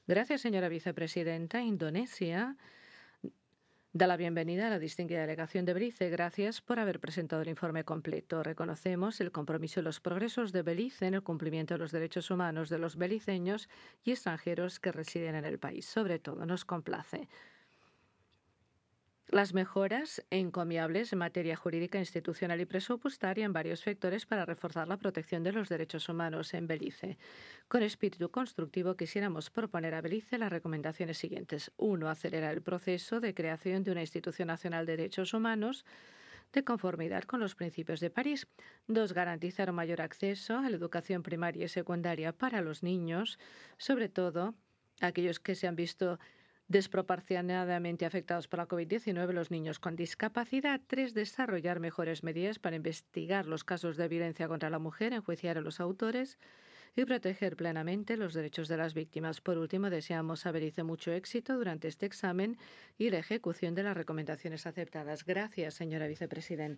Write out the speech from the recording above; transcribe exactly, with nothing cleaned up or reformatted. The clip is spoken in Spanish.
Gracias, señora vicepresidenta. Indonesia da la bienvenida a la distinguida delegación de Belice. Gracias por haber presentado el informe completo. Reconocemos el compromiso y los progresos de Belice en el cumplimiento de los derechos humanos de los beliceños y extranjeros que residen en el país. Sobre todo, nos complace las mejoras encomiables en materia jurídica, institucional y presupuestaria en varios sectores para reforzar la protección de los derechos humanos en Belice. Con espíritu constructivo quisiéramos proponer a Belice las recomendaciones siguientes. Uno, acelerar el proceso de creación de una institución nacional de derechos humanos de conformidad con los principios de París. Dos, garantizar un mayor acceso a la educación primaria y secundaria para los niños, sobre todo aquellos que se han visto desproporcionadamente afectados por la COVID diecinueve, los niños con discapacidad. Tres, desarrollar mejores medidas para investigar los casos de violencia contra la mujer, enjuiciar a los autores y proteger plenamente los derechos de las víctimas. Por último, deseamos a Belice mucho éxito durante este examen y la ejecución de las recomendaciones aceptadas. Gracias, señora vicepresidenta.